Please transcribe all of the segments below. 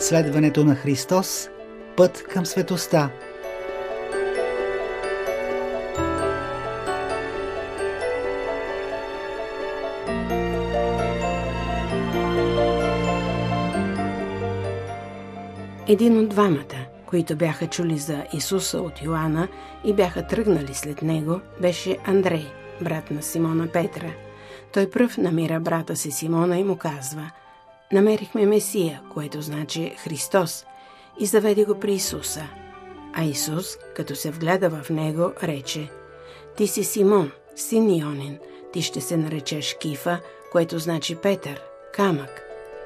следването на Христос, път към светостта. Един от двамата, които бяха чули за Исуса от Йоанна и бяха тръгнали след него, беше Андрей, брат на Симона Петра. Той пръв намира брата си Симона и му казва: „Намерихме Месия, което значи Христос“, и заведе го при Исуса. А Исус, като се вгледа в него, рече: „Ти си Симон, син Йонин, ти ще се наречеш Кифа, което значи Петър, камък“.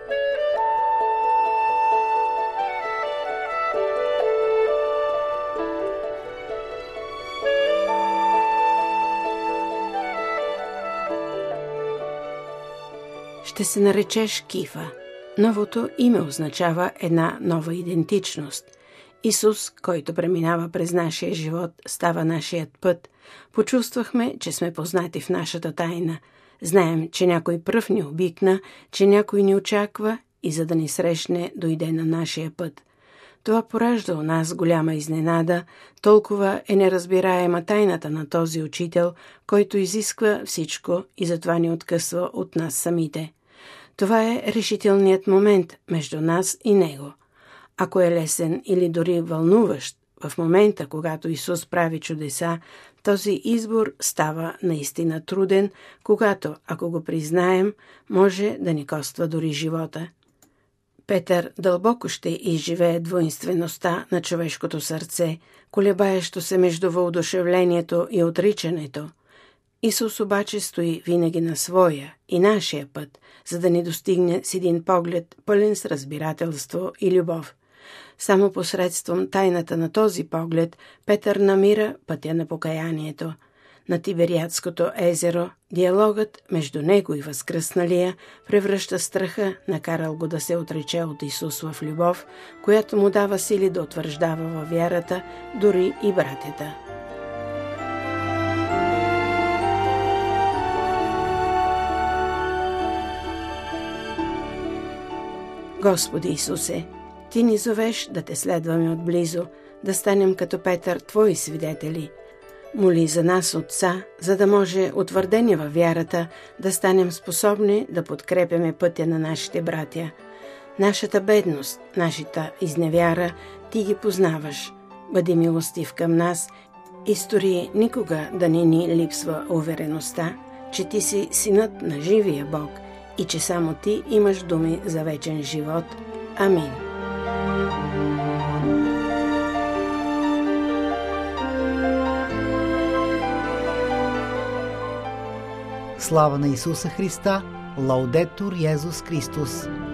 Ще се наречеш Кифа. Новото име означава една нова идентичност. Исус, който преминава през нашия живот, става нашият път. Почувствахме, че сме познати в нашата тайна. Знаем, че някой пръв ни обикна, че някой ни очаква и за да ни срещне, дойде на нашия път. Това поражда у нас голяма изненада, толкова е неразбираема тайната на този учител, който изисква всичко и затова ни откъсва от нас самите. Това е решителният момент между нас и Него. Ако е лесен или дори вълнуващ, в момента, когато Исус прави чудеса, този избор става наистина труден, когато, ако го признаем, може да ни коства дори живота. Петър дълбоко ще изживее двойнствеността на човешкото сърце, колебаещо се между въодушевлението и отричането. Исус обаче стои винаги на своя и нашия път, за да ни достигне с един поглед, пълен с разбирателство и любов. Само посредством тайната на този поглед Петър намира пътя на покаянието. На Тибериадското езеро диалогът между него и възкръсналия превръща страха, накарал го да се отрече от Исус в любов, която му дава сили да утвърждава във вярата дори и братята. Господи Исусе, Ти ни зовеш да Те следваме отблизо, да станем като Петър Твои свидетели. Моли за нас, Отца, за да може, утвърдени във вярата, да станем способни да подкрепяме пътя на нашите братя. Нашата бедност, нашата изневяра, Ти ги познаваш. Бъди милостив към нас и стори никога да не ни липсва увереността, че Ти си Синът на живия Бог и че само Ти имаш думи за вечен живот. Амин. Слава на Исуса Христа! Лаудетур Йезус Христос!